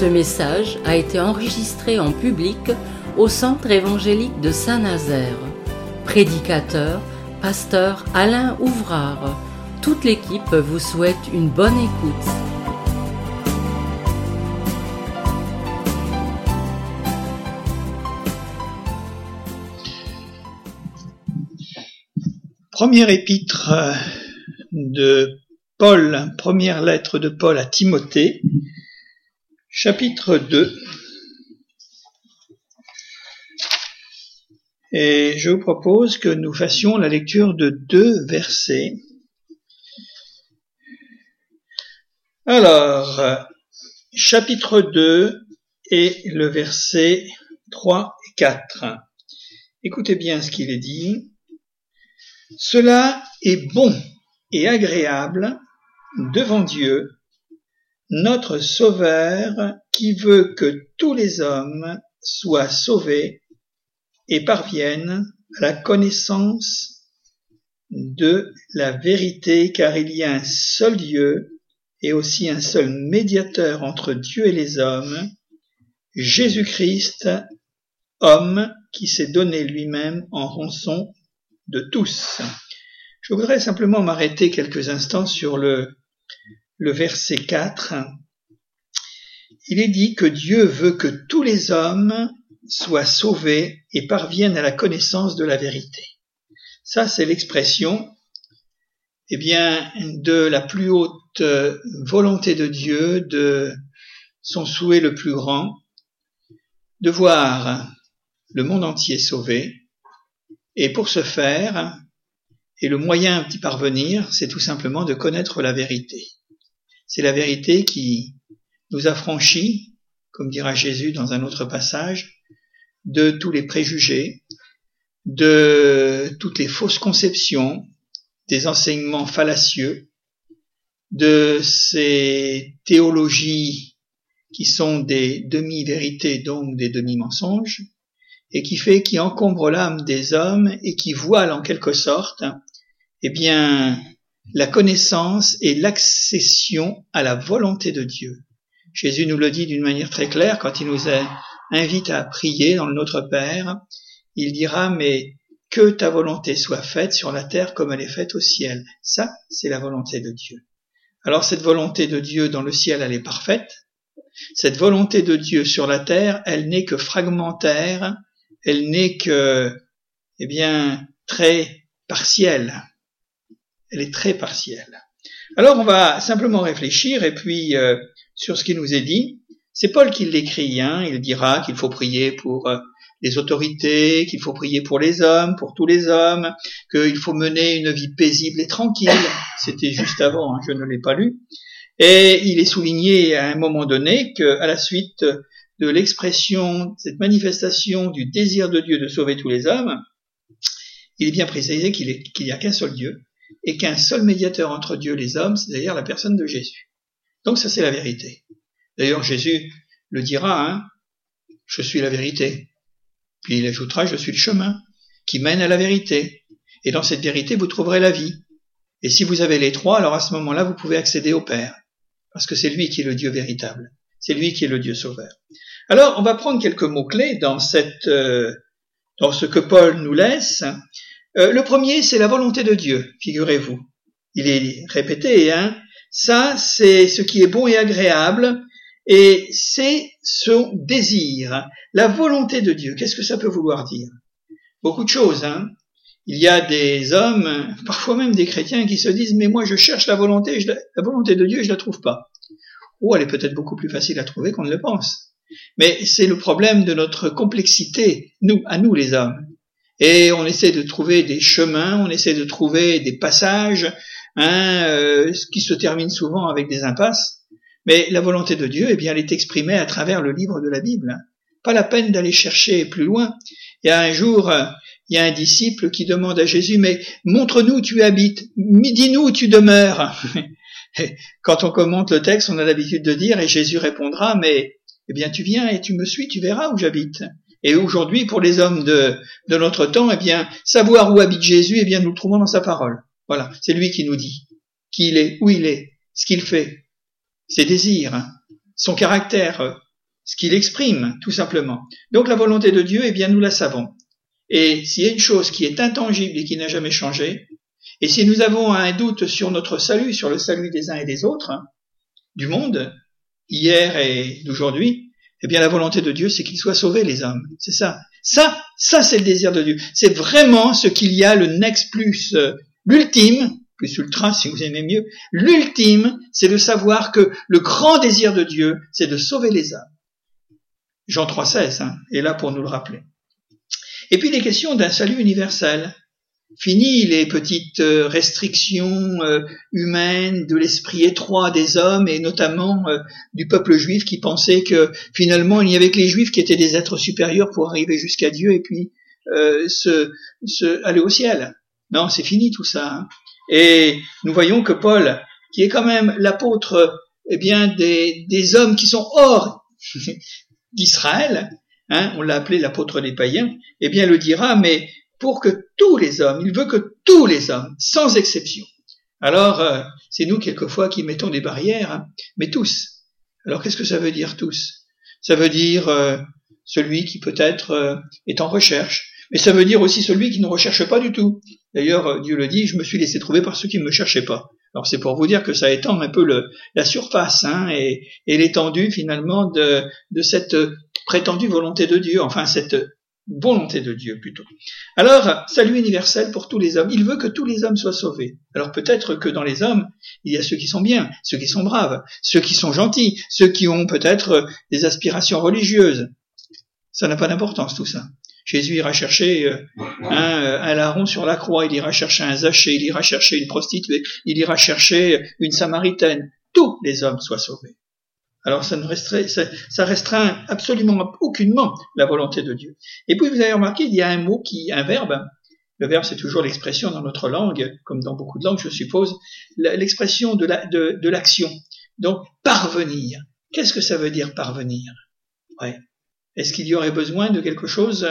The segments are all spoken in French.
Ce message a été enregistré en public au Centre évangélique de Saint-Nazaire. Prédicateur, pasteur Alain Ouvrard. Toute l'équipe vous souhaite une bonne écoute. Première épître de Paul, première lettre de Paul à Timothée, chapitre 2. Et je vous propose que nous fassions la lecture de 2 versets. Alors, chapitre 2 et le verset 3 et 4. Écoutez bien ce qu'il est dit. Cela est bon et agréable devant Dieu, notre Sauveur, qui veut que tous les hommes soient sauvés et parviennent à la connaissance de la vérité, car il y a un seul Dieu et aussi un seul médiateur entre Dieu et les hommes, Jésus-Christ, homme qui s'est donné lui-même en rançon de tous. Je voudrais simplement m'arrêter quelques instants sur le verset 4. Il est dit que Dieu veut que tous les hommes soient sauvés et parviennent à la connaissance de la vérité. Ça, c'est l'expression, de la plus haute volonté de Dieu, de son souhait le plus grand, de voir le monde entier sauvé. Et pour ce faire, et le moyen d'y parvenir, c'est tout simplement de connaître la vérité. C'est la vérité qui nous affranchit, comme dira Jésus dans un autre passage, de tous les préjugés, de toutes les fausses conceptions, des enseignements fallacieux, de ces théologies qui sont des demi-vérités, donc des demi-mensonges, et qui encombre l'âme des hommes et qui voile en quelque sorte, la connaissance et l'accession à la volonté de Dieu. Jésus nous le dit d'une manière très claire quand il nous invite à prier dans le Notre Père. Il dira, mais que ta volonté soit faite sur la terre comme elle est faite au ciel. Ça, c'est la volonté de Dieu. Alors cette volonté de Dieu dans le ciel, elle est parfaite. Cette volonté de Dieu sur la terre, elle n'est que fragmentaire. Elle n'est que, très partielle. Elle est très partielle. Alors, on va simplement réfléchir et puis sur ce qui nous est dit. C'est Paul qui l'écrit, il dira qu'il faut prier pour les autorités, qu'il faut prier pour les hommes, pour tous les hommes, qu'il faut mener une vie paisible et tranquille. C'était juste avant, je ne l'ai pas lu. Et il est souligné à un moment donné qu'à la suite de l'expression, cette manifestation du désir de Dieu de sauver tous les hommes, il est bien précisé qu'il n'y a qu'un seul Dieu et qu'un seul médiateur entre Dieu et les hommes, c'est d'ailleurs la personne de Jésus. Donc ça, c'est la vérité. D'ailleurs, Jésus le dira, je suis la vérité. Puis il ajoutera, je suis le chemin qui mène à la vérité. Et dans cette vérité, vous trouverez la vie. Et si vous avez les trois, alors à ce moment-là, vous pouvez accéder au Père. Parce que c'est lui qui est le Dieu véritable. C'est lui qui est le Dieu sauveur. Alors, on va prendre quelques mots-clés dans ce que Paul nous laisse. Le premier, c'est la volonté de Dieu, figurez-vous. Il est répété, ça, c'est ce qui est bon et agréable, et c'est son désir. La volonté de Dieu, qu'est-ce que ça peut vouloir dire? Beaucoup de choses, Il y a des hommes, parfois même des chrétiens, qui se disent, mais moi je cherche la volonté de Dieu et je la trouve pas. Elle est peut-être beaucoup plus facile à trouver qu'on ne le pense. Mais c'est le problème de notre complexité, à nous les hommes. Et on essaie de trouver des chemins, on essaie de trouver des passages, qui se terminent souvent avec des impasses. Mais la volonté de Dieu, elle est exprimée à travers le livre de la Bible. Pas la peine d'aller chercher plus loin. Il y a un jour, il y a un disciple qui demande à Jésus, mais montre-nous où tu habites, dis-nous où tu demeures. Quand on commente le texte, on a l'habitude de dire, et Jésus répondra, mais tu viens et tu me suis, tu verras où j'habite. Et aujourd'hui, pour les hommes de notre temps, savoir où habite Jésus, nous le trouvons dans sa parole. Voilà, c'est lui qui nous dit qui il est, où il est, ce qu'il fait, ses désirs, son caractère ce qu'il exprime, tout simplement. Donc la volonté de Dieu, eh bien, nous la savons. Et s'il y a une chose qui est intangible et qui n'a jamais changé, et si nous avons un doute sur notre salut, sur le salut des uns et des autres, du monde, hier et d'aujourd'hui, eh bien la volonté de Dieu, c'est qu'ils soient sauvés, les hommes. C'est ça. Ça, c'est le désir de Dieu. C'est vraiment ce qu'il y a, le next plus, l'ultime, plus ultra si vous aimez mieux, l'ultime, c'est de savoir que le grand désir de Dieu, c'est de sauver les âmes. Jean 3,16 est là pour nous le rappeler. Et puis les questions d'un salut universel. Fini les petites restrictions humaines de l'esprit étroit des hommes et notamment du peuple juif qui pensait que finalement il n'y avait que les juifs qui étaient des êtres supérieurs pour arriver jusqu'à Dieu et puis aller au ciel. Non, c'est fini tout ça. Et nous voyons que Paul, qui est quand même l'apôtre, eh bien des hommes qui sont hors d'Israël, on l'a appelé l'apôtre des païens, eh bien le dira, mais pour que tous les hommes, il veut que tous les hommes, sans exception. Alors, c'est nous quelquefois qui mettons des barrières, mais tous. Alors qu'est-ce que ça veut dire tous? Ça veut dire celui qui peut-être est en recherche, mais ça veut dire aussi celui qui ne recherche pas du tout. D'ailleurs, Dieu le dit, je me suis laissé trouver par ceux qui ne me cherchaient pas. Alors c'est pour vous dire que ça étend un peu la surface et l'étendue finalement de cette prétendue volonté de Dieu, enfin cette volonté de Dieu plutôt. Alors, salut universel pour tous les hommes. Il veut que tous les hommes soient sauvés. Alors peut-être que dans les hommes, il y a ceux qui sont bien, ceux qui sont braves, ceux qui sont gentils, ceux qui ont peut-être des aspirations religieuses. Ça n'a pas d'importance tout ça. Jésus ira chercher un larron sur la croix, il ira chercher un Zachée, il ira chercher une prostituée, il ira chercher une Samaritaine. Tous les hommes soient sauvés. Alors ça restreint absolument aucunement la volonté de Dieu. Et puis vous avez remarqué, il y a un verbe. Le verbe, c'est toujours l'expression dans notre langue, comme dans beaucoup de langues, je suppose, l'expression de l'action. Donc parvenir. Qu'est-ce que ça veut dire parvenir? Ouais. Est-ce qu'il y aurait besoin de quelque chose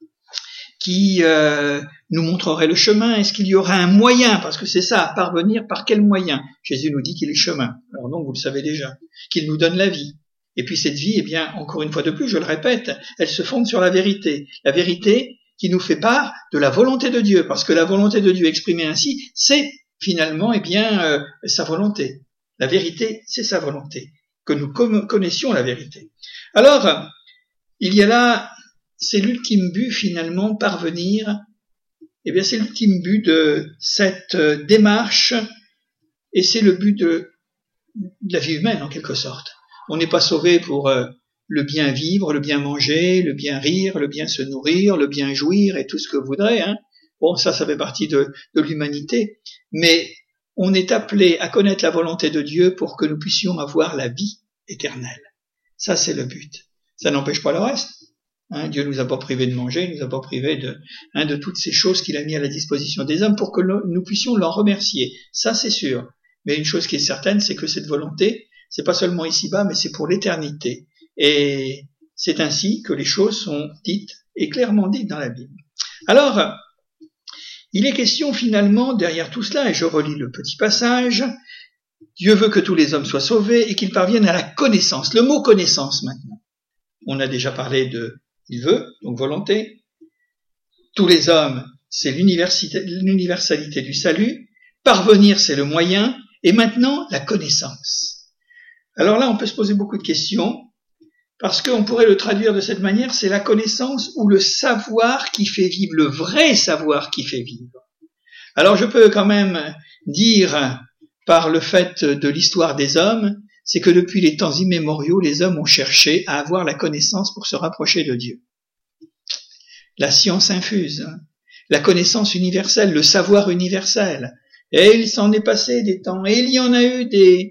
qui nous montrerait le chemin? Est-ce qu'il y aurait un moyen? Parce que c'est ça, parvenir par quel moyen? Jésus nous dit qu'il est chemin. Alors donc, vous le savez déjà, qu'il nous donne la vie. Et puis cette vie, eh bien, encore une fois de plus, je le répète, elle se fonde sur la vérité. La vérité qui nous fait part de la volonté de Dieu, parce que la volonté de Dieu exprimée ainsi, c'est finalement, eh bien, sa volonté. La vérité, c'est sa volonté. Que nous connaissions la vérité. Alors, il y a là, c'est l'ultime but finalement, parvenir, eh bien c'est l'ultime but de cette démarche et c'est le but de la vie humaine en quelque sorte. On n'est pas sauvé pour le bien vivre, le bien manger, le bien rire, le bien se nourrir, le bien jouir et tout ce que vous voudrez. Bon, ça fait partie de l'humanité, mais on est appelé à connaître la volonté de Dieu pour que nous puissions avoir la vie éternelle. Ça c'est le but. Ça n'empêche pas le reste. Dieu nous a pas privé de manger, il nous a pas privé de toutes ces choses qu'il a mis à la disposition des hommes pour que nous puissions l'en remercier. Ça, c'est sûr. Mais une chose qui est certaine, c'est que cette volonté, c'est pas seulement ici-bas, mais c'est pour l'éternité. Et c'est ainsi que les choses sont dites et clairement dites dans la Bible. Alors, il est question finalement derrière tout cela, et je relis le petit passage, Dieu veut que tous les hommes soient sauvés et qu'ils parviennent à la connaissance. Le mot connaissance maintenant. On a déjà parlé de il veut, donc volonté. Tous les hommes, c'est l'universalité du salut. Parvenir, c'est le moyen. Et maintenant, la connaissance. Alors là, on peut se poser beaucoup de questions, parce qu'on pourrait le traduire de cette manière, c'est la connaissance ou le savoir qui fait vivre, le vrai savoir qui fait vivre. Alors je peux quand même dire, par le fait de l'histoire des hommes, c'est que depuis les temps immémoriaux, les hommes ont cherché à avoir la connaissance pour se rapprocher de Dieu. La science infuse, la connaissance universelle, le savoir universel. Et il s'en est passé des temps. Et il y en a eu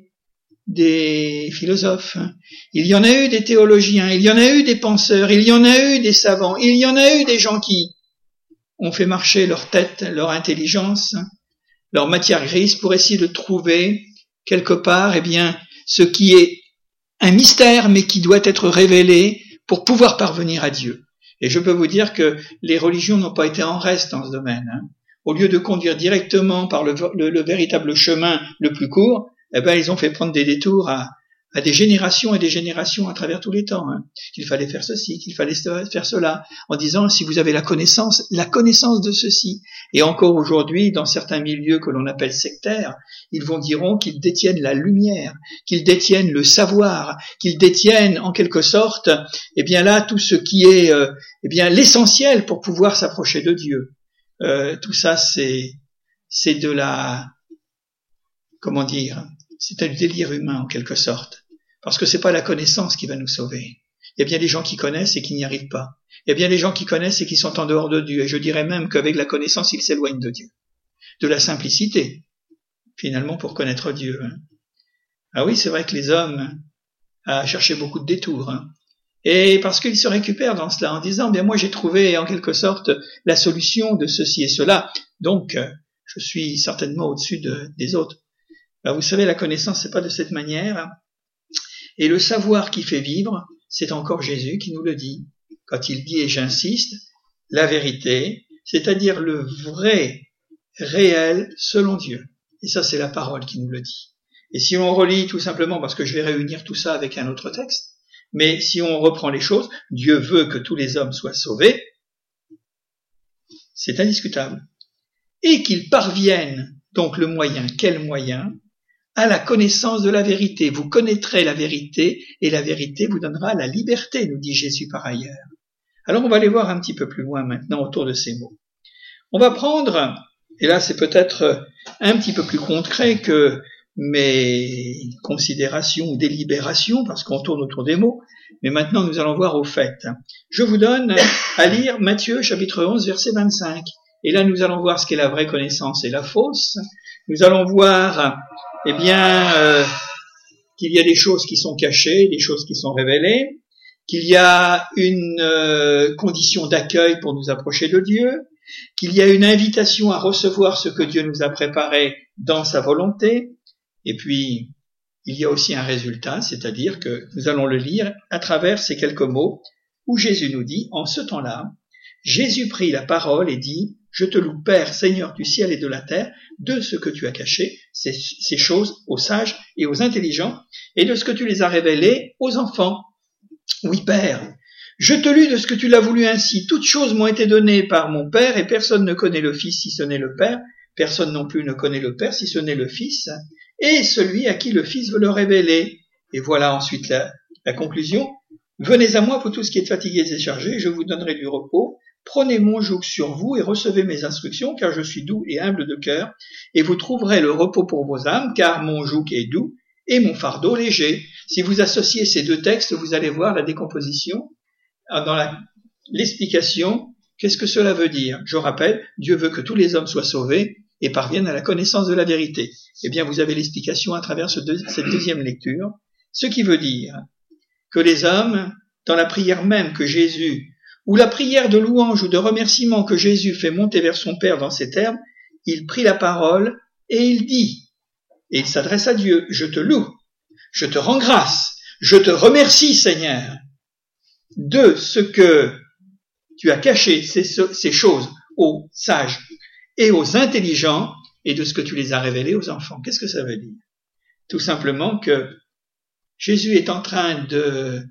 des philosophes, il y en a eu des théologiens, il y en a eu des penseurs, il y en a eu des savants, il y en a eu des gens qui ont fait marcher leur tête, leur intelligence, leur matière grise pour essayer de trouver quelque part, eh bien, ce qui est un mystère, mais qui doit être révélé pour pouvoir parvenir à Dieu. Et je peux vous dire que les religions n'ont pas été en reste dans ce domaine. Au lieu de conduire directement par le véritable chemin le plus court, eh ben, ils ont fait prendre des détours à à des générations et des générations à travers tous les temps, hein, qu'il fallait faire ceci, qu'il fallait faire cela, en disant si vous avez la connaissance de ceci. Et encore aujourd'hui, dans certains milieux que l'on appelle sectaires, ils diront qu'ils détiennent la lumière, qu'ils détiennent le savoir, qu'ils détiennent en quelque sorte, eh bien là, tout ce qui est, eh bien l'essentiel pour pouvoir s'approcher de Dieu. Tout ça, c'est de la, comment dire, c'est un délire humain en quelque sorte. Parce que c'est pas la connaissance qui va nous sauver. Il y a bien des gens qui connaissent et qui n'y arrivent pas. Il y a bien des gens qui connaissent et qui sont en dehors de Dieu. Et je dirais même qu'avec la connaissance, ils s'éloignent de Dieu. De la simplicité, finalement, pour connaître Dieu. Ah oui, c'est vrai que les hommes ont cherché beaucoup de détours. Et parce qu'ils se récupèrent dans cela en disant, bien moi j'ai trouvé en quelque sorte la solution de ceci et cela. Donc, je suis certainement au-dessus des autres. Ben, vous savez, la connaissance, c'est pas de cette manière. Et le savoir qui fait vivre, c'est encore Jésus qui nous le dit. Quand il dit, et j'insiste, la vérité, c'est-à-dire le vrai, réel, selon Dieu. Et ça, c'est la parole qui nous le dit. Et si on relit tout simplement, parce que je vais réunir tout ça avec un autre texte, mais si on reprend les choses, Dieu veut que tous les hommes soient sauvés, c'est indiscutable. Et qu'ils parviennent, donc le moyen, quel moyen ? À la connaissance de la vérité. Vous connaîtrez la vérité et la vérité vous donnera la liberté, nous dit Jésus par ailleurs. Alors on va aller voir un petit peu plus loin maintenant autour de ces mots. On va prendre, et là c'est peut-être un petit peu plus concret que mes considérations ou délibérations, parce qu'on tourne autour des mots, mais maintenant nous allons voir au fait. Je vous donne à lire Matthieu chapitre 11 verset 25. Et là nous allons voir ce qu'est la vraie connaissance et la fausse. Nous allons voir eh bien, qu'il y a des choses qui sont cachées, des choses qui sont révélées, qu'il y a une condition d'accueil pour nous approcher de Dieu, qu'il y a une invitation à recevoir ce que Dieu nous a préparé dans sa volonté, et puis il y a aussi un résultat, c'est-à-dire que nous allons le lire à travers ces quelques mots où Jésus nous dit, en ce temps-là, Jésus prit la parole et dit, « Je te loue, Père, Seigneur du ciel et de la terre, de ce que tu as caché, ces choses aux sages et aux intelligents, et de ce que tu les as révélées aux enfants. Oui, Père, je te lue de ce que tu l'as voulu ainsi. Toutes choses m'ont été données par mon Père, et personne ne connaît le Fils si ce n'est le Père. Personne non plus ne connaît le Père si ce n'est le Fils, et celui à qui le Fils veut le révéler. » Et voilà ensuite la conclusion. « Venez à moi, vous tous qui êtes fatigués et chargés, je vous donnerai du repos. Prenez mon joug sur vous et recevez mes instructions, car je suis doux et humble de cœur, et vous trouverez le repos pour vos âmes, car mon joug est doux et mon fardeau léger. » Si vous associez ces deux textes, vous allez voir la décomposition, dans l'explication, qu'est-ce que cela veut dire. Je rappelle, Dieu veut que tous les hommes soient sauvés et parviennent à la connaissance de la vérité. Eh bien, vous avez l'explication à travers cette deuxième lecture, ce qui veut dire que les hommes, dans la prière même que Jésus, ou la prière de louange ou de remerciement que Jésus fait monter vers son Père dans ces termes, il prit la parole et il dit, et il s'adresse à Dieu, « Je te loue, je te rends grâce, je te remercie Seigneur de ce que tu as caché ces choses aux sages et aux intelligents et de ce que tu les as révélées aux enfants. » Qu'est-ce que ça veut dire? Tout simplement que Jésus est en train de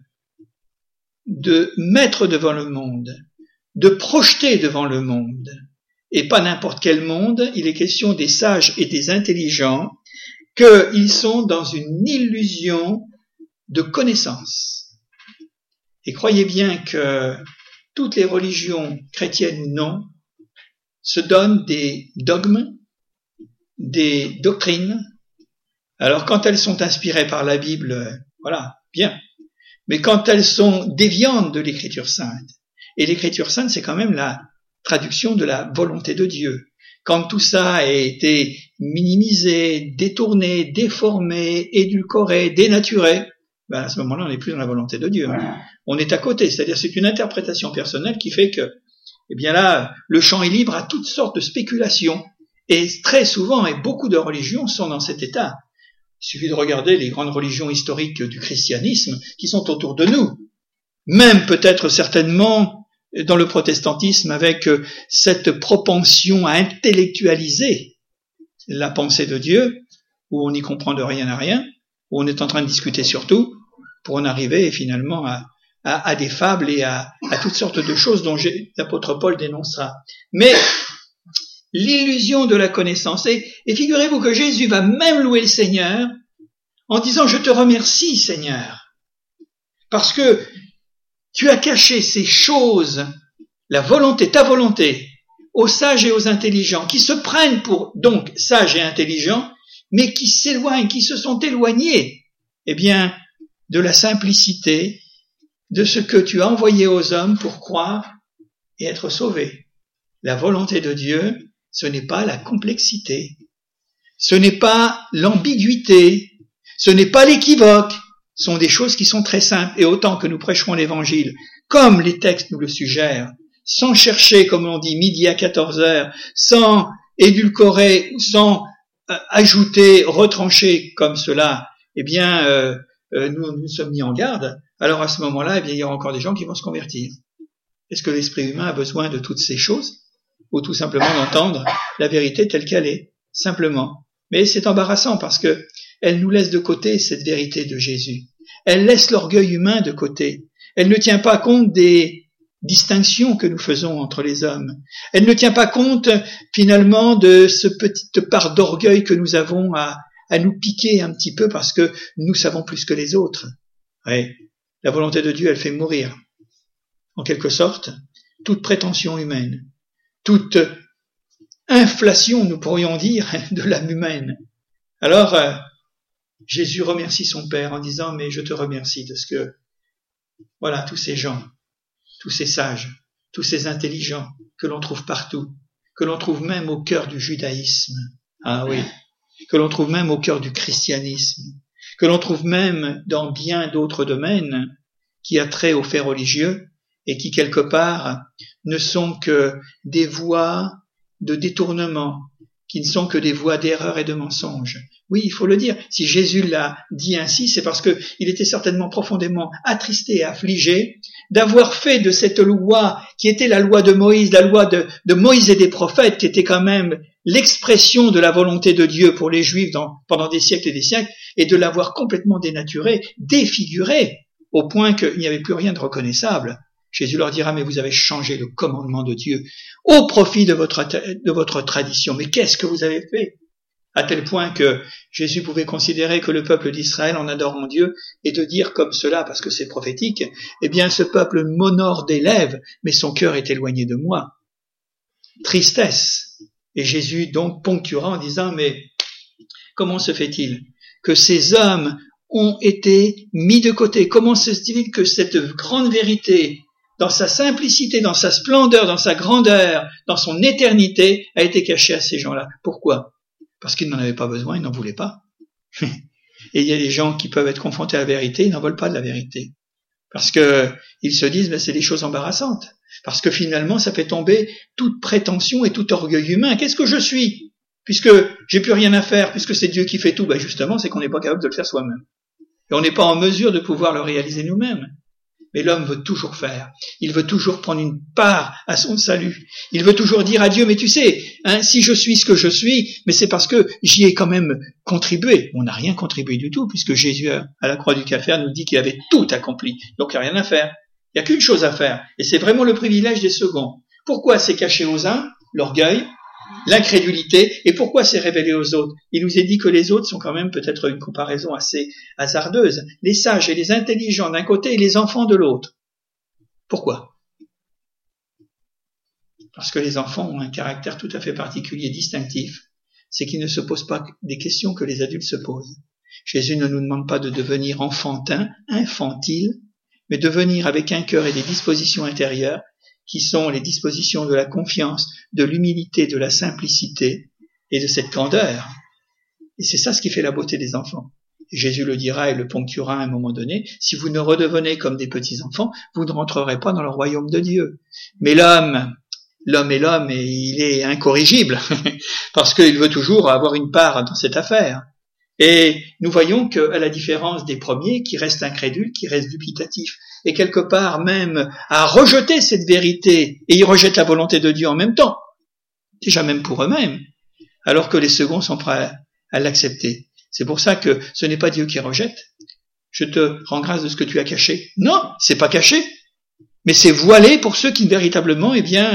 mettre devant le monde, de projeter devant le monde, et pas n'importe quel monde, il est question des sages et des intelligents, qu'ils sont dans une illusion de connaissance. Et croyez bien que toutes les religions, chrétiennes ou non, se donnent des dogmes, des doctrines. Alors quand elles sont inspirées par la Bible, voilà, bien. Mais quand elles sont déviantes de l'Écriture sainte, et l'Écriture sainte, c'est quand même la traduction de la volonté de Dieu. Quand tout ça a été minimisé, détourné, déformé, édulcoré, dénaturé, ben à ce moment-là, on n'est plus dans la volonté de Dieu. On est à côté, c'est-à-dire c'est une interprétation personnelle qui fait que, eh bien là, le champ est libre à toutes sortes de spéculations. Et très souvent, et beaucoup de religions sont dans cet état. Il suffit de regarder les grandes religions historiques du christianisme qui sont autour de nous. Même peut-être certainement dans le protestantisme avec cette propension à intellectualiser la pensée de Dieu, où on n'y comprend de rien à rien. où on est en train de discuter sur tout, pour en arriver finalement à des fables et à toutes sortes de choses dont l'apôtre Paul dénoncera. Mais l'illusion de la connaissance, et figurez-vous que Jésus va même louer le Seigneur en disant « Je te remercie, Seigneur, parce que tu as caché ces choses, ta volonté, aux sages et aux intelligents, qui se prennent pour donc sages et intelligents, mais qui s'éloignent, qui se sont éloignés, de la simplicité, de ce que tu as envoyé aux hommes pour croire et être sauvés. La volonté de Dieu, ce n'est pas la complexité, ce n'est pas l'ambiguïté, ce n'est pas l'équivoque, ce sont des choses qui sont très simples. Et autant que nous prêcherons l'Évangile, comme les textes nous le suggèrent, sans chercher, comme on dit, midi à 14h, sans édulcorer, sans ajouter, retrancher comme cela, nous nous sommes mis en garde. Alors à ce moment-là, il y aura encore des gens qui vont se convertir. Est-ce que l'esprit humain a besoin de toutes ces choses? Ou tout simplement d'entendre la vérité telle qu'elle est, simplement. Mais c'est embarrassant parce que elle nous laisse de côté cette vérité de Jésus. Elle laisse l'orgueil humain de côté. Elle ne tient pas compte des distinctions que nous faisons entre les hommes. Elle ne tient pas compte, finalement, de ce petite part d'orgueil que nous avons à nous piquer un petit peu parce que nous savons plus que les autres. Oui, la volonté de Dieu, elle fait mourir, en quelque sorte, toute prétention humaine, toute inflation, nous pourrions dire, de l'âme humaine. Alors, Jésus remercie son Père en disant « Mais je te remercie de ce que, voilà, tous ces gens, tous ces sages, tous ces intelligents que l'on trouve partout, que l'on trouve même au cœur du judaïsme, ah oui, que l'on trouve même au cœur du christianisme, que l'on trouve même dans bien d'autres domaines qui a trait aux faits religieux et qui, quelque part, ne sont que des voies de détournement, qui ne sont que des voies d'erreur et de mensonge. Oui, il faut le dire. Si Jésus l'a dit ainsi, c'est parce que il était certainement profondément attristé et affligé d'avoir fait de cette loi, qui était la loi de Moïse, la loi de Moïse et des prophètes, qui était quand même l'expression de la volonté de Dieu pour les Juifs pendant des siècles et des siècles, et de l'avoir complètement dénaturé, défiguré, au point qu'il n'y avait plus rien de reconnaissable. Jésus leur dira, mais vous avez changé le commandement de Dieu au profit de votre tradition. Mais qu'est-ce que vous avez fait? À tel point que Jésus pouvait considérer que le peuple d'Israël, en adorant Dieu, et de dire comme cela, parce que c'est prophétique, ce peuple m'honore des lèvres, mais son cœur est éloigné de moi. Tristesse. Et Jésus donc ponctuera en disant, mais comment se fait-il que ces hommes ont été mis de côté? Comment se fait-il que cette grande vérité, dans sa simplicité, dans sa splendeur, dans sa grandeur, dans son éternité, a été cachée à ces gens-là? Pourquoi? Parce qu'ils n'en avaient pas besoin, ils n'en voulaient pas. Et il y a des gens qui peuvent être confrontés à la vérité, ils n'en veulent pas de la vérité. Parce que ils se disent, c'est des choses embarrassantes. Parce que finalement, ça fait tomber toute prétention et tout orgueil humain. Qu'est-ce que je suis? Puisque j'ai plus rien à faire, puisque c'est Dieu qui fait tout, justement, c'est qu'on n'est pas capable de le faire soi-même. Et on n'est pas en mesure de pouvoir le réaliser nous-mêmes. Mais l'homme veut toujours faire. Il veut toujours prendre une part à son salut. Il veut toujours dire à Dieu, mais tu sais, si je suis ce que je suis, mais c'est parce que j'y ai quand même contribué. On n'a rien contribué du tout, puisque Jésus, à la croix du Calvaire, nous dit qu'il avait tout accompli. Donc il n'y a rien à faire. Il n'y a qu'une chose à faire. Et c'est vraiment le privilège des seconds. Pourquoi c'est caché aux uns? L'orgueil, l'incrédulité. Et pourquoi c'est révélé aux autres? Il nous est dit que les autres sont quand même peut-être une comparaison assez hasardeuse. Les sages et les intelligents d'un côté et les enfants de l'autre. Pourquoi? Parce que les enfants ont un caractère tout à fait particulier, distinctif. C'est qu'ils ne se posent pas des questions que les adultes se posent. Jésus ne nous demande pas de devenir enfantin, infantile, mais de venir avec un cœur et des dispositions intérieures qui sont les dispositions de la confiance, de l'humilité, de la simplicité et de cette candeur. Et c'est ça ce qui fait la beauté des enfants. Et Jésus le dira et le ponctuera à un moment donné, si vous ne redevenez comme des petits-enfants, vous ne rentrerez pas dans le royaume de Dieu. Mais l'homme est l'homme et il est incorrigible, parce qu'il veut toujours avoir une part dans cette affaire. Et nous voyons qu'à la différence des premiers, qui restent incrédules, qui restent dubitatifs, et quelque part même à rejeter cette vérité, et ils rejettent la volonté de Dieu en même temps, déjà même pour eux-mêmes, alors que les seconds sont prêts à l'accepter. C'est pour ça que ce n'est pas Dieu qui rejette. Je te rends grâce de ce que tu as caché. Non, c'est pas caché. Mais c'est voilé pour ceux qui véritablement,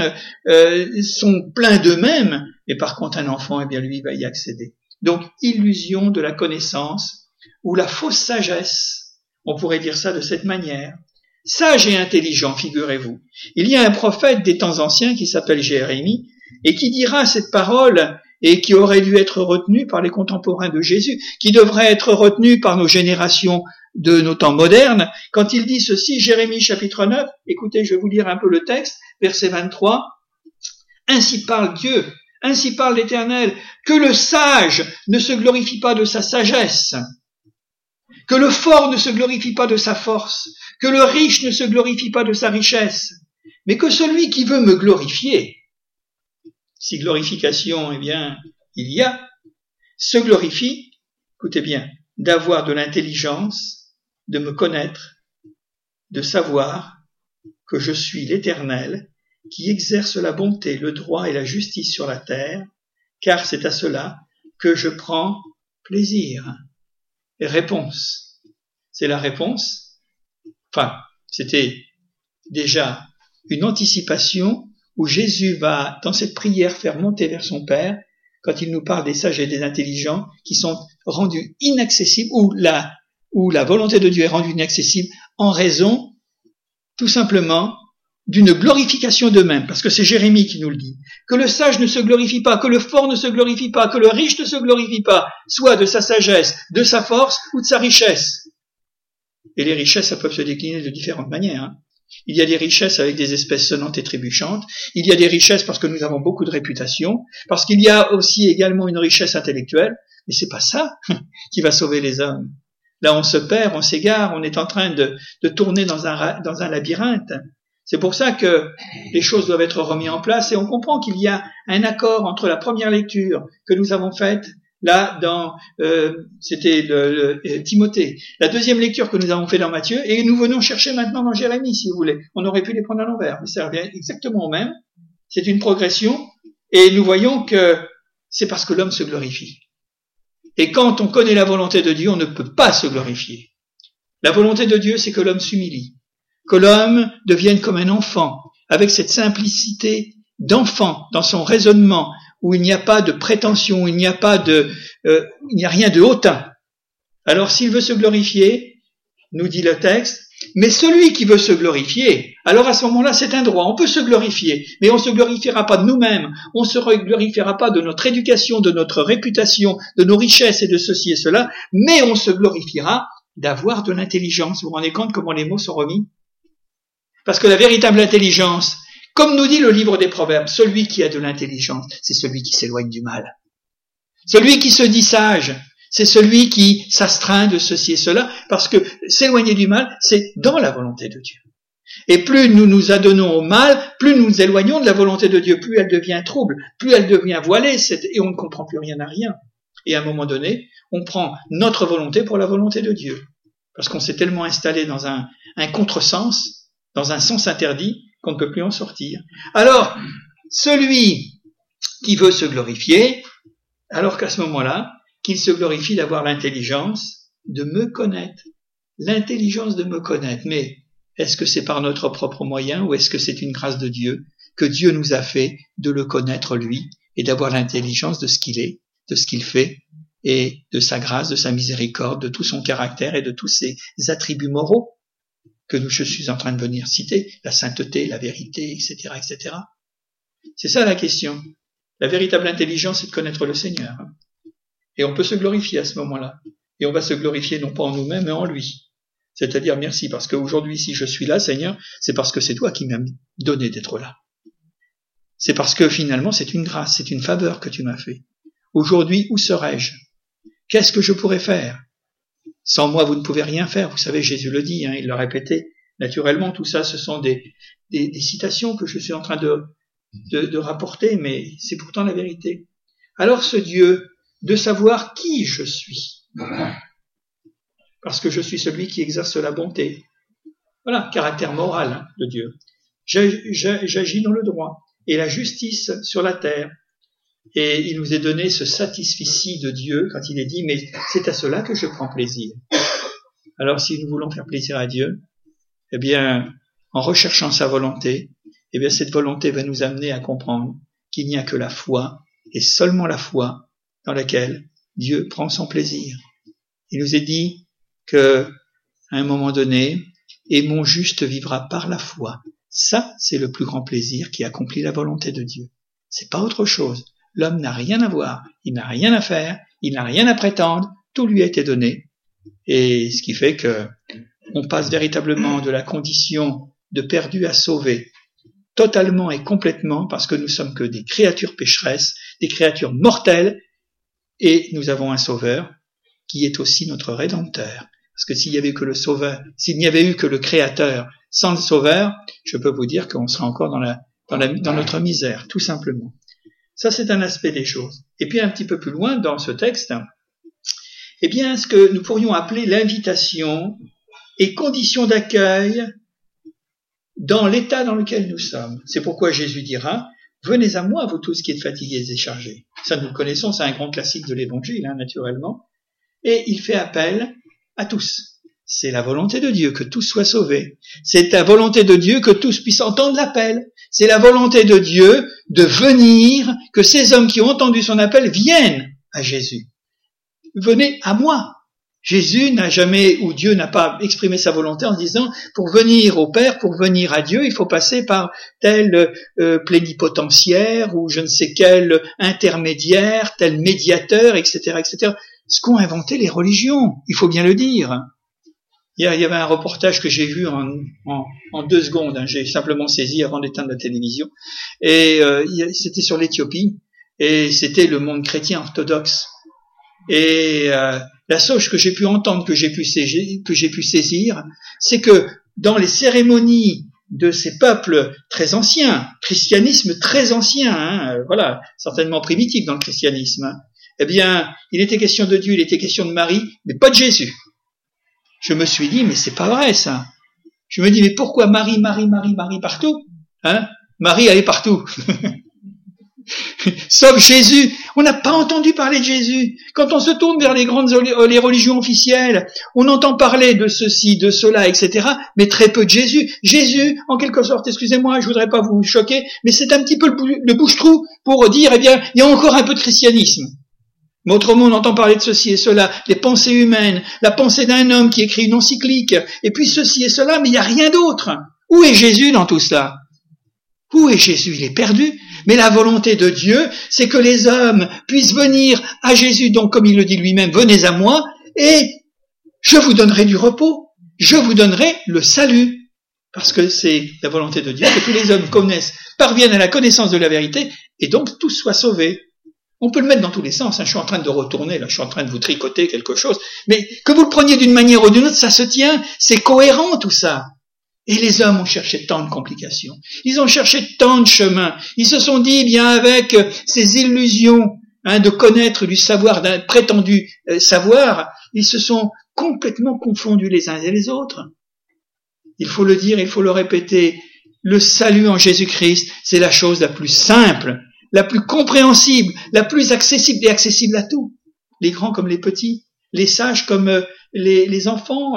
sont pleins d'eux-mêmes. Et par contre, un enfant, lui, va y accéder. Donc, illusion de la connaissance ou la fausse sagesse. On pourrait dire ça de cette manière. Sage et intelligent, figurez-vous. Il y a un prophète des temps anciens qui s'appelle Jérémie et qui dira cette parole et qui aurait dû être retenue par les contemporains de Jésus, qui devrait être retenue par nos générations de nos temps modernes, quand il dit ceci, Jérémie chapitre 9, écoutez, je vais vous lire un peu le texte, verset 23, « Ainsi parle Dieu, ainsi parle l'Éternel, que le sage ne se glorifie pas de sa sagesse, que le fort ne se glorifie pas de sa force, que le riche ne se glorifie pas de sa richesse, mais que celui qui veut me glorifier, si glorification, il y a, se glorifie, écoutez bien, d'avoir de l'intelligence, de me connaître, de savoir que je suis l'Éternel qui exerce la bonté, le droit et la justice sur la terre, car c'est à cela que je prends plaisir. » Et réponse. C'est la réponse. Enfin, c'était déjà une anticipation où Jésus va, dans cette prière, faire monter vers son Père, quand il nous parle des sages et des intelligents, qui sont rendus inaccessibles, où la volonté de Dieu est rendue inaccessible en raison, tout simplement, d'une glorification d'eux-mêmes, parce que c'est Jérémie qui nous le dit, que le sage ne se glorifie pas, que le fort ne se glorifie pas, que le riche ne se glorifie pas, soit de sa sagesse, de sa force ou de sa richesse. Et les richesses, ça peut se décliner de différentes manières. Il y a des richesses avec des espèces sonnantes et trébuchantes, il y a des richesses parce que nous avons beaucoup de réputation, parce qu'il y a aussi également une richesse intellectuelle, mais c'est pas ça qui va sauver les hommes. Là, on se perd, on s'égare, on est en train de tourner dans un labyrinthe. C'est pour ça que les choses doivent être remises en place et on comprend qu'il y a un accord entre la première lecture que nous avons faite là dans c'était Timothée, la deuxième lecture que nous avons faite dans Matthieu et nous venons chercher maintenant dans Jérémie si vous voulez. On aurait pu les prendre à l'envers, mais ça revient exactement au même. C'est une progression et nous voyons que c'est parce que l'homme se glorifie. Et quand on connaît la volonté de Dieu, on ne peut pas se glorifier. La volonté de Dieu, c'est que l'homme s'humilie, que l'homme devienne comme un enfant, avec cette simplicité d'enfant dans son raisonnement, où il n'y a pas de prétention, où il n'y a rien de hautain. Alors s'il veut se glorifier, nous dit le texte, mais celui qui veut se glorifier, alors à ce moment-là, c'est un droit. On peut se glorifier, mais on ne se glorifiera pas de nous-mêmes. On ne se glorifiera pas de notre éducation, de notre réputation, de nos richesses et de ceci et cela, mais on se glorifiera d'avoir de l'intelligence. Vous vous rendez compte comment les mots sont remis? Parce que la véritable intelligence, comme nous dit le livre des Proverbes, celui qui a de l'intelligence, c'est celui qui s'éloigne du mal. Celui qui se dit sage, c'est celui qui s'astreint de ceci et cela, parce que s'éloigner du mal, c'est dans la volonté de Dieu. Et plus nous nous adonnons au mal, plus nous nous éloignons de la volonté de Dieu, plus elle devient trouble, plus elle devient voilée, et on ne comprend plus rien à rien. Et à un moment donné, on prend notre volonté pour la volonté de Dieu. Parce qu'on s'est tellement installé dans un contresens, dans un sens interdit, qu'on ne peut plus en sortir. Alors, celui qui veut se glorifier, alors qu'à ce moment-là, qu'il se glorifie d'avoir l'intelligence de me connaître. L'intelligence de me connaître. Mais est-ce que c'est par notre propre moyen ou est-ce que c'est une grâce de Dieu que Dieu nous a fait de le connaître lui et d'avoir l'intelligence de ce qu'il est, de ce qu'il fait et de sa grâce, de sa miséricorde, de tout son caractère et de tous ses attributs moraux que je suis en train de venir citer, la sainteté, la vérité, etc., etc. C'est ça la question. La véritable intelligence, c'est de connaître le Seigneur. Et on peut se glorifier à ce moment-là. Et on va se glorifier non pas en nous-mêmes, mais en lui. C'est-à-dire merci, parce qu'aujourd'hui, si je suis là, Seigneur, c'est parce que c'est toi qui m'as donné d'être là. C'est parce que finalement, c'est une grâce, c'est une faveur que tu m'as fait. Aujourd'hui, où serais-je? Qu'est-ce que je pourrais faire? Sans moi, vous ne pouvez rien faire. Vous savez, Jésus le dit, il l'a répété. Naturellement, tout ça, ce sont des citations que je suis en train de rapporter, mais c'est pourtant la vérité. Alors ce Dieu, de savoir qui je suis. Parce que je suis celui qui exerce la bonté. Voilà, caractère moral de Dieu. J'agis dans le droit et la justice sur la terre. Et il nous est donné ce satisfecit de Dieu quand il est dit, mais c'est à cela que je prends plaisir. Alors si nous voulons faire plaisir à Dieu, eh bien, en recherchant sa volonté, eh bien, cette volonté va nous amener à comprendre qu'il n'y a que la foi, et seulement la foi, dans laquelle Dieu prend son plaisir. Il nous est dit que, à un moment donné, et mon juste vivra par la foi. Ça, c'est le plus grand plaisir qui accomplit la volonté de Dieu. C'est pas autre chose. L'homme n'a rien à voir, il n'a rien à faire, il n'a rien à prétendre, tout lui a été donné. Et ce qui fait que on passe véritablement de la condition de perdu à sauvé, totalement et complètement, parce que nous sommes que des créatures pécheresses, des créatures mortelles, et nous avons un sauveur qui est aussi notre rédempteur. Parce que s'il n'y avait eu que le sauveur, s'il n'y avait eu que le créateur sans le sauveur, je peux vous dire qu'on serait encore dans notre misère, tout simplement. Ça, c'est un aspect des choses. Et puis un petit peu plus loin dans ce texte, eh bien, ce que nous pourrions appeler l'invitation et conditions d'accueil dans l'état dans lequel nous sommes. C'est pourquoi Jésus dira, venez à moi, vous tous qui êtes fatigués et chargés. Ça, nous le connaissons, c'est un grand classique de l'évangile, naturellement. Et il fait appel à tous. C'est la volonté de Dieu que tous soient sauvés. C'est la volonté de Dieu que tous puissent entendre l'appel. C'est la volonté de Dieu de venir, que ces hommes qui ont entendu son appel viennent à Jésus. Venez à moi. Jésus n'a jamais, ou Dieu n'a pas exprimé sa volonté en disant, pour venir au Père, pour venir à Dieu, il faut passer par tel plénipotentiaire, ou je ne sais quel intermédiaire, tel médiateur, etc., etc. Ce qu'ont inventé les religions, il faut bien le dire. Il y avait un reportage que j'ai vu en 2 secondes, j'ai simplement saisi avant d'éteindre la télévision, et c'était sur l'Éthiopie, et c'était le monde chrétien orthodoxe. Et la chose que j'ai pu entendre, que j'ai pu saisir, c'est que dans les cérémonies de ces peuples très anciens, christianisme très ancien, voilà, certainement primitif dans le christianisme, eh bien, il était question de Dieu, il était question de Marie, mais pas de Jésus. Je me suis dit, mais c'est pas vrai ça. Je me dis, mais pourquoi Marie partout, Marie, elle est partout. Sauf Jésus. On n'a pas entendu parler de Jésus. Quand on se tourne vers les religions officielles, on entend parler de ceci, de cela, etc., mais très peu de Jésus. Jésus, en quelque sorte, excusez-moi, je voudrais pas vous choquer, mais c'est un petit peu le bouche-trou pour dire, eh bien, il y a encore un peu de christianisme. Mais autrement, on entend parler de ceci et cela, les pensées humaines, la pensée d'un homme qui écrit une encyclique, et puis ceci et cela, mais il n'y a rien d'autre. Où est Jésus dans tout cela? Où est Jésus? Il est perdu. Mais la volonté de Dieu, c'est que les hommes puissent venir à Jésus, donc comme il le dit lui-même, venez à moi, et je vous donnerai du repos, je vous donnerai le salut. Parce que c'est la volonté de Dieu que tous les hommes parviennent à la connaissance de la vérité, et donc tous soient sauvés. On peut le mettre dans tous les sens, je suis en train de retourner, là, je suis en train de vous tricoter quelque chose, mais que vous le preniez d'une manière ou d'une autre, ça se tient, c'est cohérent tout ça. Et les hommes ont cherché tant de complications, ils ont cherché tant de chemins, ils se sont dit, bien avec ces illusions de connaître du savoir, d'un prétendu savoir, ils se sont complètement confondus les uns et les autres. Il faut le dire, il faut le répéter, le salut en Jésus-Christ, c'est la chose la plus simple, la plus compréhensible, la plus accessible et accessible à tous, les grands comme les petits, les sages comme les enfants,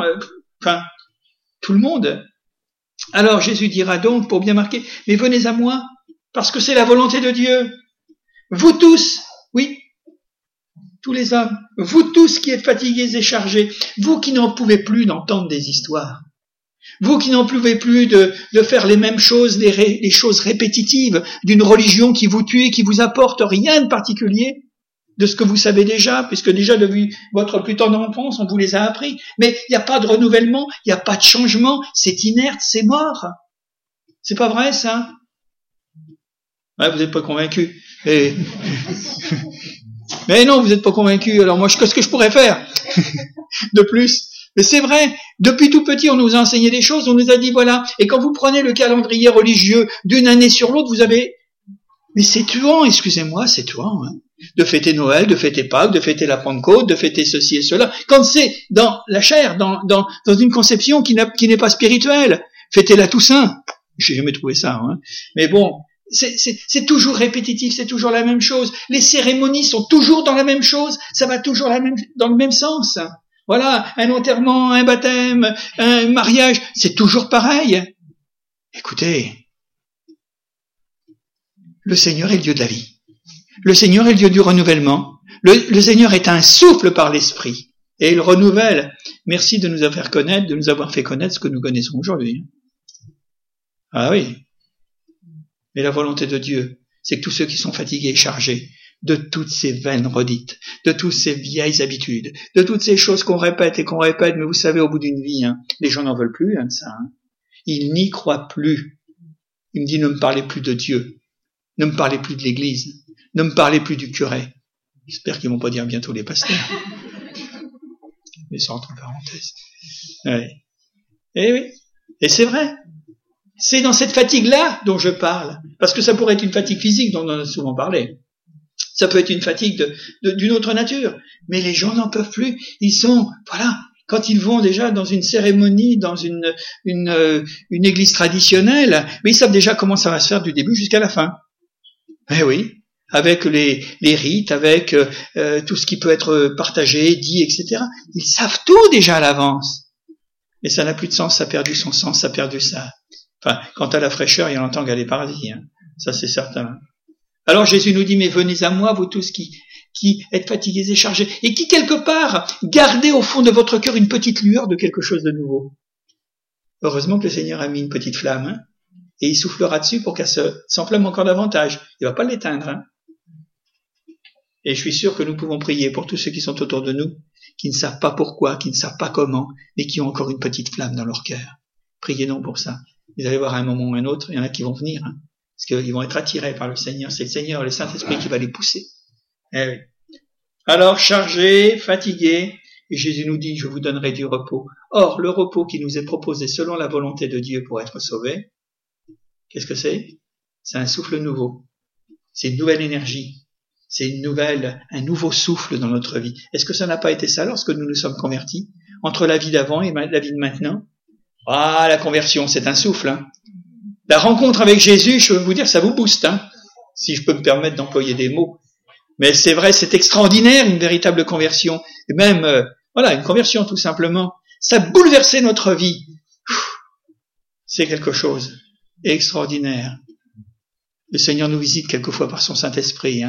tout le monde. Alors Jésus dira donc, pour bien marquer, mais venez à moi, parce que c'est la volonté de Dieu. Vous tous, oui, tous les hommes, vous tous qui êtes fatigués et chargés, vous qui n'en pouvez plus d'entendre des histoires, vous qui n'en pouvez plus de faire les mêmes choses, les choses répétitives d'une religion qui vous tue et qui vous apporte rien de particulier de ce que vous savez déjà, puisque déjà depuis votre plus tendre enfance, on vous les a appris. Mais il n'y a pas de renouvellement, il n'y a pas de changement, c'est inerte, c'est mort. C'est pas vrai, ça? Ouais, vous n'êtes pas convaincus. Mais non, vous n'êtes pas convaincus. Alors moi, qu'est-ce que je pourrais faire de plus? Mais c'est vrai, depuis tout petit, on nous a enseigné des choses, on nous a dit, voilà, et quand vous prenez le calendrier religieux d'une année sur l'autre, vous avez... Mais c'est tuant, excusez-moi, c'est tuant, de fêter Noël, de fêter Pâques, de fêter la Pentecôte, de fêter ceci et cela, quand c'est dans la chair, dans une conception qui n'est pas spirituelle. Fêter la Toussaint, j'ai jamais trouvé ça, mais bon, c'est toujours répétitif, c'est toujours la même chose. Les cérémonies sont toujours dans la même chose, ça va toujours dans le même sens. Voilà, un enterrement, un baptême, un mariage, c'est toujours pareil. Écoutez, le Seigneur est le Dieu de la vie. Le Seigneur est le Dieu du renouvellement. Le Seigneur est un souffle par l'Esprit. Et il renouvelle. Merci de nous avoir fait connaître ce que nous connaissons aujourd'hui. Ah oui. Mais la volonté de Dieu, c'est que tous ceux qui sont fatigués et chargés de toutes ces vaines redites, de toutes ces vieilles habitudes, de toutes ces choses qu'on répète, mais vous savez, au bout d'une vie, les gens n'en veulent plus de ça. Ils n'y croient plus. Il me dit, ne me parlez plus de Dieu, ne me parlez plus de l'Église, ne me parlez plus du curé. J'espère qu'ils vont pas dire bientôt les pasteurs. Mais ça entre parenthèses. Ouais. Et oui, et c'est vrai. C'est dans cette fatigue-là dont je parle. Parce que ça pourrait être une fatigue physique dont on a souvent parlé. Ça peut être une fatigue d'une autre nature. Mais les gens n'en peuvent plus. Ils sont, voilà, quand ils vont déjà dans une cérémonie, dans une église traditionnelle, mais ils savent déjà comment ça va se faire du début jusqu'à la fin. Eh oui. Avec les rites, avec tout ce qui peut être partagé, dit, etc. Ils savent tout déjà à l'avance. Et ça n'a plus de sens, ça a perdu son sens, ça a perdu ça. Enfin, quant à la fraîcheur, il y en a tant qu'à les paradis, ça c'est certain. Alors Jésus nous dit, mais venez à moi, vous tous qui êtes fatigués et chargés, et qui quelque part gardez au fond de votre cœur une petite lueur de quelque chose de nouveau. Heureusement que le Seigneur a mis une petite flamme, et il soufflera dessus pour qu'elle s'enflamme encore davantage. Il va pas l'éteindre. Et je suis sûr que nous pouvons prier pour tous ceux qui sont autour de nous, qui ne savent pas pourquoi, qui ne savent pas comment, mais qui ont encore une petite flamme dans leur cœur. Priez donc pour ça. Vous allez voir à un moment ou à un autre, il y en a qui vont venir, parce qu'ils vont être attirés par le Seigneur. C'est le Seigneur, le Saint-Esprit qui va les pousser. Eh oui. Alors, chargés, fatigués, et Jésus nous dit, je vous donnerai du repos. Or, le repos qui nous est proposé selon la volonté de Dieu pour être sauvés, qu'est-ce que c'est? C'est un souffle nouveau. C'est une nouvelle énergie. C'est un nouveau souffle dans notre vie. Est-ce que ça n'a pas été ça lorsque nous nous sommes convertis? Entre la vie d'avant et la vie de maintenant? Ah, la conversion, c'est un souffle. La rencontre avec Jésus, je veux vous dire, ça vous booste, si je peux me permettre d'employer des mots. Mais c'est vrai, c'est extraordinaire, une véritable conversion. Et même, une conversion tout simplement. Ça a bouleversé notre vie. C'est quelque chose extraordinaire. Le Seigneur nous visite quelquefois par son Saint-Esprit,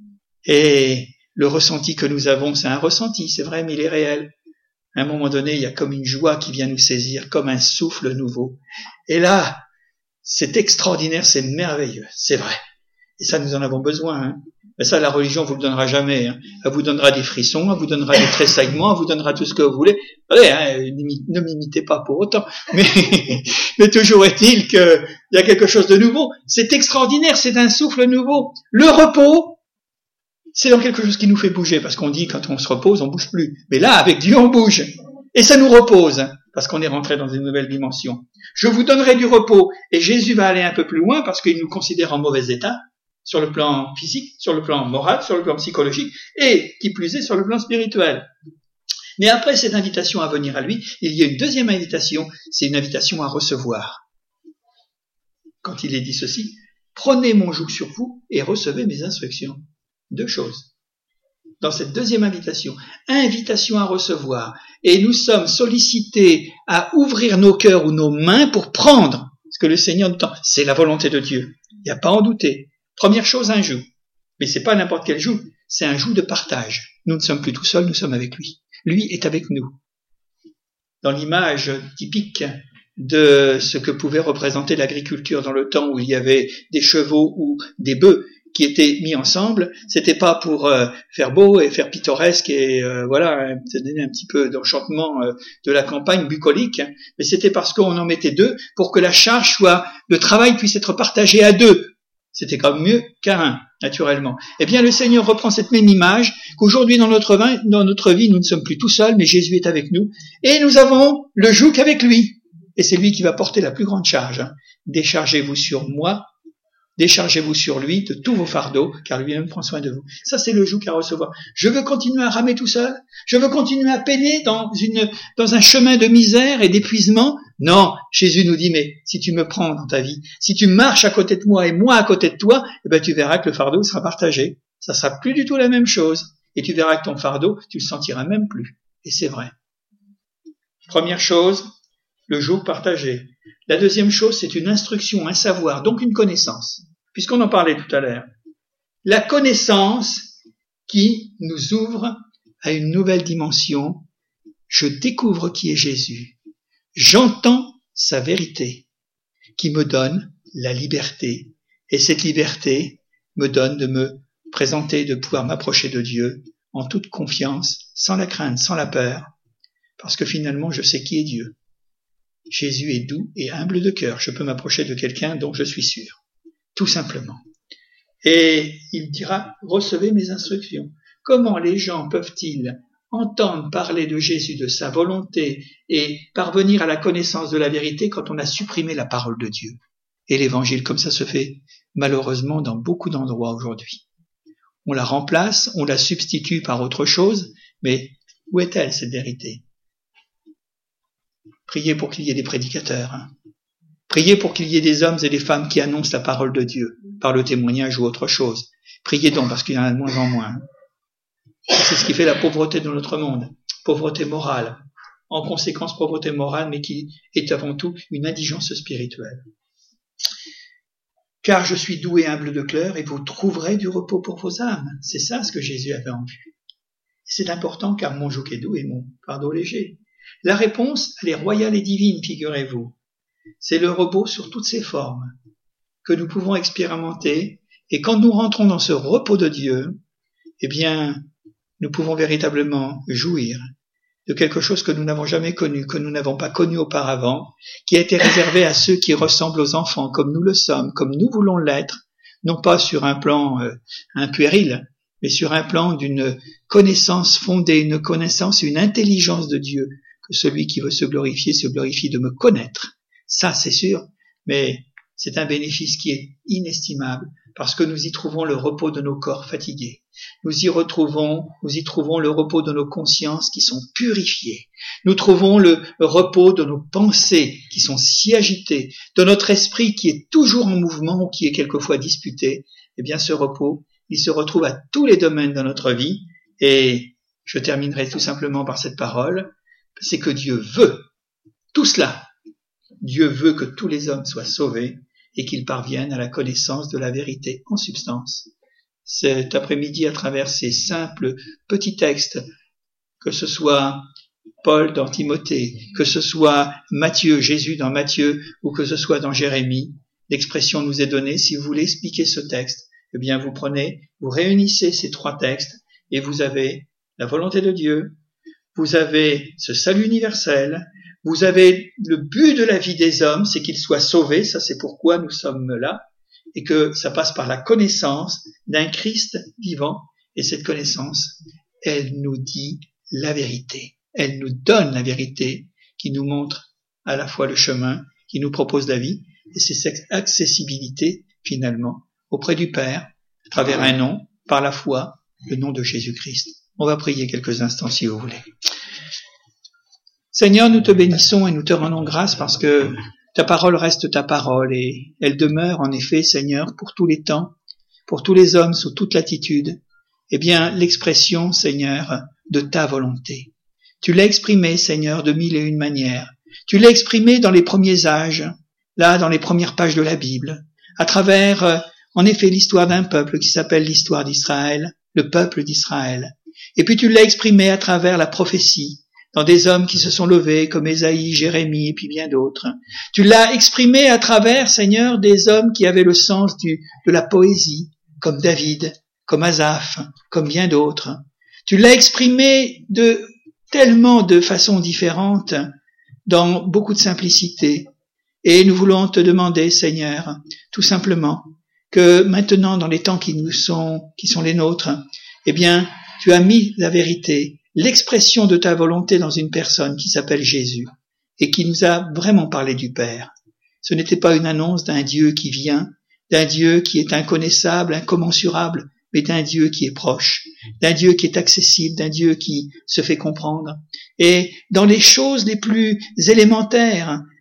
Et le ressenti que nous avons, c'est un ressenti, c'est vrai, mais il est réel. À un moment donné, il y a comme une joie qui vient nous saisir, comme un souffle nouveau. Et là, c'est extraordinaire, c'est merveilleux, c'est vrai. Et ça, nous en avons besoin. Mais ça, la religion vous le donnera jamais. Elle vous donnera des frissons, elle vous donnera des tressaillements, elle vous donnera tout ce que vous voulez. Allez, ne m'imitez pas pour autant. Mais toujours est-il qu'il y a quelque chose de nouveau. C'est extraordinaire, c'est un souffle nouveau. Le repos, c'est dans quelque chose qui nous fait bouger, parce qu'on dit quand on se repose, on bouge plus. Mais là, avec Dieu, on bouge. Et ça nous repose, parce qu'on est rentré dans une nouvelle dimension. Je vous donnerai du repos. Et Jésus va aller un peu plus loin, parce qu'il nous considère en mauvais état, sur le plan physique, sur le plan moral, sur le plan psychologique, et qui plus est, sur le plan spirituel. Mais après cette invitation à venir à lui, il y a une deuxième invitation, c'est une invitation à recevoir. Quand il est dit ceci, prenez mon joug sur vous et recevez mes instructions. Deux choses. Dans cette deuxième invitation à recevoir, et nous sommes sollicités à ouvrir nos cœurs ou nos mains pour prendre ce que le Seigneur nous tend. C'est la volonté de Dieu. Il n'y a pas à en douter. Première chose, un joug. Mais c'est pas n'importe quel joug, c'est un joug de partage. Nous ne sommes plus tout seuls, nous sommes avec lui. Lui est avec nous. Dans l'image typique de ce que pouvait représenter l'agriculture dans le temps où il y avait des chevaux ou des bœufs qui étaient mis ensemble, c'était pas pour faire beau et faire pittoresque et se donner un petit peu d'enchantement de la campagne bucolique, mais c'était parce qu'on en mettait deux pour que la charge le travail puisse être partagé à deux. C'était quand même mieux qu'à un, naturellement. Eh bien, le Seigneur reprend cette même image qu'aujourd'hui dans notre vie, nous ne sommes plus tout seuls, mais Jésus est avec nous, et nous avons le joug avec lui. Et c'est lui qui va porter la plus grande charge. Déchargez-vous sur moi, déchargez-vous sur lui de tous vos fardeaux, car lui-même prend soin de vous. Ça, c'est le joug à recevoir. Je veux continuer à ramer tout seul, je veux continuer à peiner dans un chemin de misère et d'épuisement. Non, Jésus nous dit, mais si tu me prends dans ta vie, si tu marches à côté de moi et moi à côté de toi, eh ben, tu verras que le fardeau sera partagé. Ça sera plus du tout la même chose. Et tu verras que ton fardeau, tu le sentiras même plus. Et c'est vrai. Première chose, le joug partagé. La deuxième chose, c'est une instruction, un savoir, donc une connaissance. Puisqu'on en parlait tout à l'heure. La connaissance qui nous ouvre à une nouvelle dimension. Je découvre qui est Jésus. J'entends sa vérité qui me donne la liberté. Et cette liberté me donne de me présenter, de pouvoir m'approcher de Dieu en toute confiance, sans la crainte, sans la peur, parce que finalement je sais qui est Dieu. Jésus est doux et humble de cœur. Je peux m'approcher de quelqu'un dont je suis sûr, tout simplement. Et il dira, recevez mes instructions. Comment les gens peuvent-ils entendre parler de Jésus, de sa volonté et parvenir à la connaissance de la vérité quand on a supprimé la parole de Dieu? Et l'évangile, comme ça se fait malheureusement dans beaucoup d'endroits aujourd'hui. On la remplace, on la substitue par autre chose, mais où est-elle cette vérité? Priez pour qu'il y ait des prédicateurs. Priez pour qu'il y ait des hommes et des femmes qui annoncent la parole de Dieu par le témoignage ou autre chose. Priez donc parce qu'il y en a de moins en moins. C'est ce qui fait la pauvreté de notre monde, pauvreté morale. En conséquence, pauvreté morale, mais qui est avant tout une indigence spirituelle. Car je suis doux et humble de cœur et vous trouverez du repos pour vos âmes. C'est ça ce que Jésus avait en vue. C'est important car mon joug est doux et mon fardeau léger. La réponse, elle est royale et divine, figurez-vous. C'est le repos sur toutes ses formes que nous pouvons expérimenter. Et quand nous rentrons dans ce repos de Dieu, eh bien, nous pouvons véritablement jouir de quelque chose que nous n'avons jamais connu, que nous n'avons pas connu auparavant, qui a été réservé à ceux qui ressemblent aux enfants, comme nous le sommes, comme nous voulons l'être, non pas sur un plan un puéril, mais sur un plan d'une connaissance fondée, une connaissance, une intelligence de Dieu, que celui qui veut se glorifie de me connaître. Ça, c'est sûr, mais c'est un bénéfice qui est inestimable, parce que nous y trouvons le repos de nos corps fatigués. Nous y trouvons le repos de nos consciences qui sont purifiées. Nous trouvons le repos de nos pensées qui sont si agitées, de notre esprit qui est toujours en mouvement ou qui est quelquefois disputé. Eh bien, ce repos, il se retrouve à tous les domaines de notre vie. Et je terminerai tout simplement par cette parole. C'est que Dieu veut tout cela. Dieu veut que tous les hommes soient sauvés et qu'ils parviennent à la connaissance de la vérité en substance. Cet après-midi, à travers ces simples petits textes, que ce soit Paul dans Timothée, que ce soit Matthieu, Jésus dans Matthieu, ou que ce soit dans Jérémie, l'expression nous est donnée. Si vous voulez expliquer ce texte, eh bien vous réunissez ces trois textes et vous avez la volonté de Dieu, vous avez ce salut universel, vous avez le but de la vie des hommes, c'est qu'ils soient sauvés, ça c'est pourquoi nous sommes là, et que ça passe par la connaissance d'un Christ vivant, et cette connaissance, elle nous dit la vérité, elle nous donne la vérité, qui nous montre à la fois le chemin, qui nous propose la vie, et c'est cette accessibilité, finalement, auprès du Père, à travers un nom, par la foi, le nom de Jésus-Christ. On va prier quelques instants si vous voulez. Seigneur, nous te bénissons et nous te rendons grâce parce que ta parole reste ta parole et elle demeure en effet, Seigneur, pour tous les temps, pour tous les hommes sous toute latitude. Eh bien, l'expression, Seigneur, de ta volonté. Tu l'as exprimée, Seigneur, de mille et une manières. Tu l'as exprimée dans les premiers âges, là, dans les premières pages de la Bible, à travers, en effet, l'histoire d'un peuple qui s'appelle l'histoire d'Israël, le peuple d'Israël. Et puis tu l'as exprimée à travers la prophétie, dans des hommes qui se sont levés comme Ésaïe, Jérémie et puis bien d'autres. Tu l'as exprimé à travers, Seigneur, des hommes qui avaient le sens de la poésie, comme David, comme Asaph, comme bien d'autres. Tu l'as exprimé tellement de façons différentes, dans beaucoup de simplicité. Et nous voulons te demander, Seigneur, tout simplement, que maintenant, dans les temps qui sont les nôtres, eh bien, tu as mis la vérité, l'expression de ta volonté dans une personne qui s'appelle Jésus et qui nous a vraiment parlé du Père. Ce n'était pas une annonce d'un Dieu qui vient, d'un Dieu qui est inconnaissable, incommensurable, mais d'un Dieu qui est proche, d'un Dieu qui est accessible, d'un Dieu qui se fait comprendre. Et dans les choses les plus élémentaires,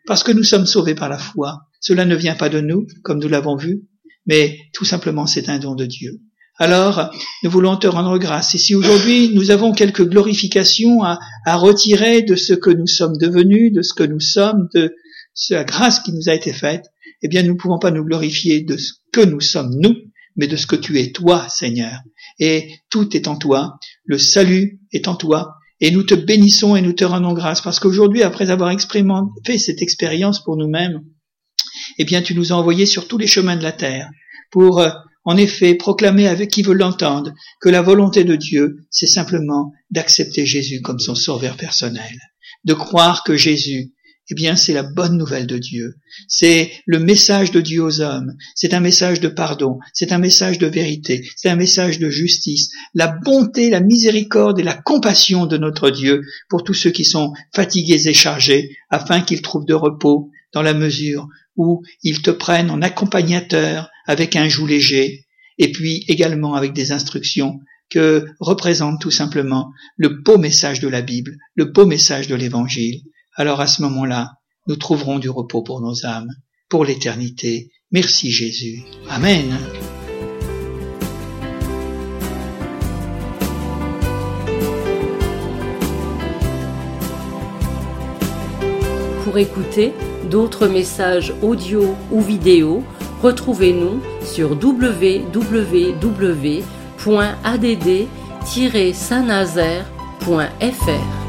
parce que nous sommes sauvés par la foi. Cela ne vient pas de nous, comme nous l'avons vu, mais tout simplement c'est un don de Dieu. Alors, nous voulons te rendre grâce. Et si aujourd'hui nous avons quelques glorifications à retirer de ce que nous sommes devenus, de ce que nous sommes, de la grâce qui nous a été faite, eh bien nous ne pouvons pas nous glorifier de ce que nous sommes nous, mais de ce que tu es toi, Seigneur. Et tout est en toi, le salut est en toi, et nous te bénissons et nous te rendons grâce, parce qu'aujourd'hui, après avoir fait cette expérience pour nous-mêmes, eh bien tu nous as envoyés sur tous les chemins de la terre, pour en effet proclamer avec qui veut l'entendre que la volonté de Dieu, c'est simplement d'accepter Jésus comme son sauveur personnel, de croire que Jésus, eh bien, c'est la bonne nouvelle de Dieu. C'est le message de Dieu aux hommes. C'est un message de pardon. C'est un message de vérité. C'est un message de justice. La bonté, la miséricorde et la compassion de notre Dieu pour tous ceux qui sont fatigués et chargés, afin qu'ils trouvent de repos dans la mesure où ils te prennent en accompagnateur avec un joug léger et puis également avec des instructions que représente tout simplement le beau message de la Bible, le beau message de l'Évangile. Alors à ce moment-là, nous trouverons du repos pour nos âmes, pour l'éternité. Merci Jésus. Amen. Pour écouter d'autres messages audio ou vidéo, retrouvez-nous sur www.add-saint-nazaire.fr.